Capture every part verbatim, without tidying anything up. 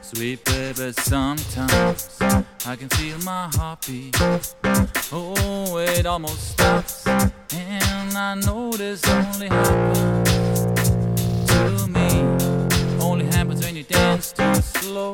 Sweet baby, sometimes I can feel my heartbeat. Oh, it almost stops, and I know this only happens to me. Only happens when you dance too slow.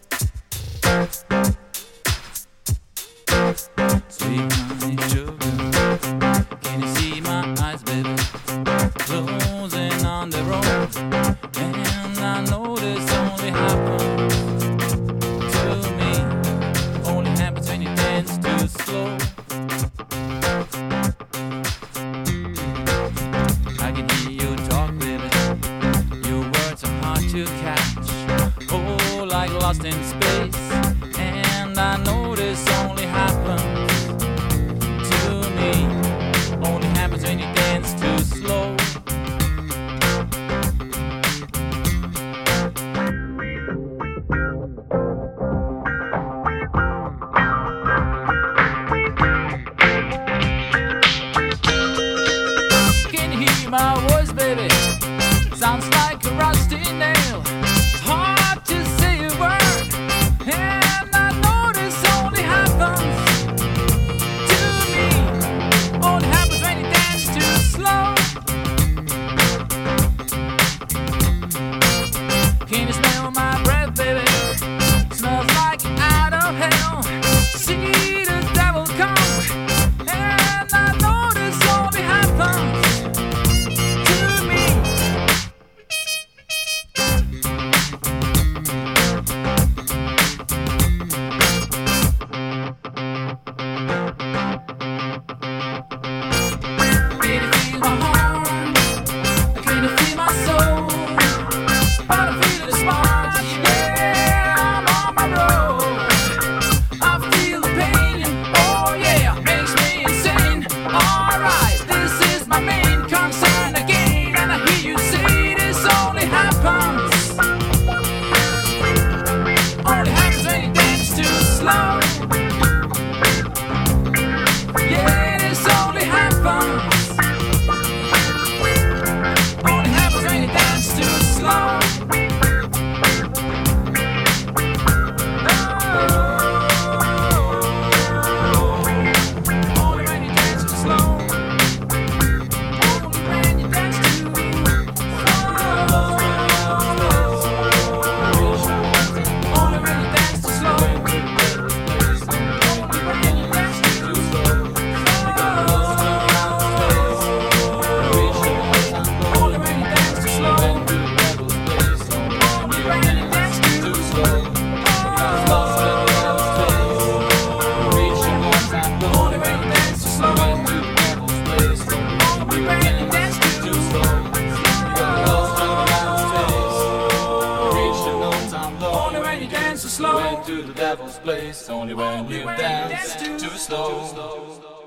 Sweet honey sugar, can you see my eyes, baby, closing on the road? And I know this only happens to me. Only happens when you dance too slow. I can hear you talk, baby. Your words are hard to catch. Oh, like lost in space. And I know this only happens to me. Only happens when you dance too slow. Can you hear my voice, baby? Sounds like a rusty nail. Hard to say a word. And I know this only happens to me. Only happens when you dance too slow. Can you smell my breath, baby? Smells like out of hell. See the devil come. And I know this only happens to me. Can you feel my heart? Can you feel my soul? I feel the spark, yeah, I'm on my road. I feel the pain, oh yeah, makes me insane. Alright, this is my main concern again, and I hear you say this only happens. Only happens when you dance too slow. Yeah, this only happens. Only happens when you dance too slow. Only when you dance too slow. Only when you dance too slow. Only when you dance too slow. Only when you dance too slow. Only when you dance too slow. Only when you dance too slow. Only when you dance too slow. Only when you dance too slow. Only when you dance too slow. Went to the devil's place, only when you when you dance dance too slow.